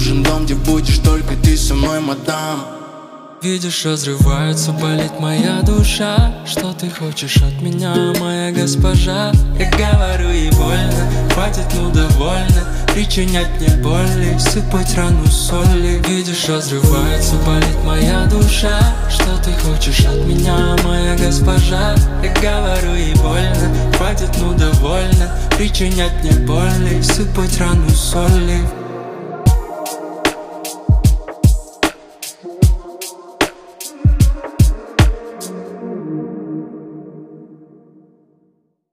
нужен дом, где будешь только ты со мной, мадам. Видишь, разрывается, болит моя душа. Что ты хочешь от меня, моя госпожа? Я говорю ей больно, хватит, ну довольно причинять мне боли, сыпать рану соли. Видишь, разрывается, болит моя душа. Что ты хочешь от меня, моя госпожа? Я говорю ей больно, хватит, ну довольно причинять мне боли, сыпать рану соли.